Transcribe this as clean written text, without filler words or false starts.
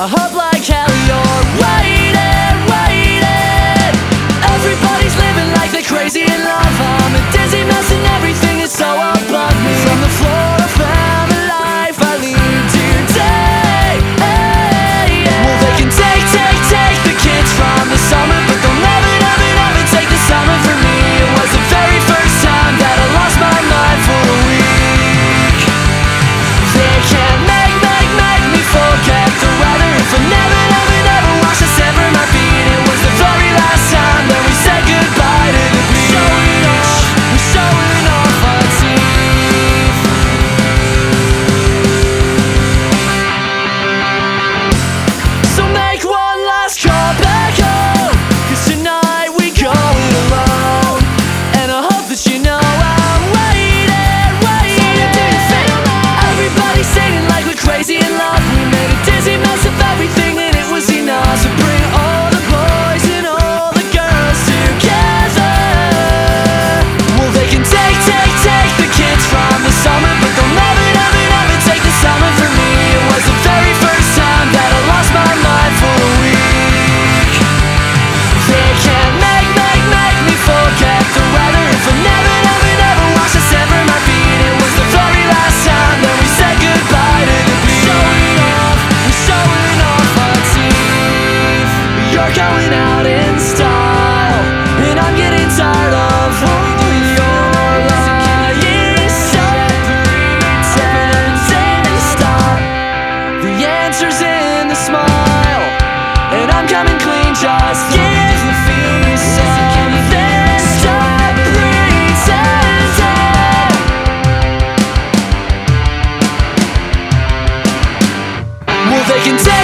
I hope like hell you're waiting, waiting. Everybody's living like they're crazy in love. I'm a dizzy mess and everything is so above me. From the floor I found the life I lead today. Well, they can take the kids from the summer, but they'll never, never, never take the summer from me. It was the very first time that I lost my mind for a week. They can't make me forget the weather. If I never, never, never wash the sand from my feet, it was the very last time that we said goodbye to the beach. We're showing off our teeth. So make one last call back home, 'cause tonight we going alone. And I hope that you know I'm waiting, waiting. Everybody's singing like we're crazy in love. We made a dizzy mess of everything and it was enough. So bring all the boys and all the girls together. Well, they can take the kids from the summer, but they'll never, never, never take the summer from me. It was the very first time that I lost my mind for a week. They can't make me forget the weather. If I never, never, never wash the sand from my feet, it was the very last time that we said goodbye to the beach. We're showing off our teeth. You're going out in style, and I'm getting tired of all your lying. So pretend to stop. The answer's in the smile, and I'm coming clean. Just give me something. Stop pretending. Well, they can take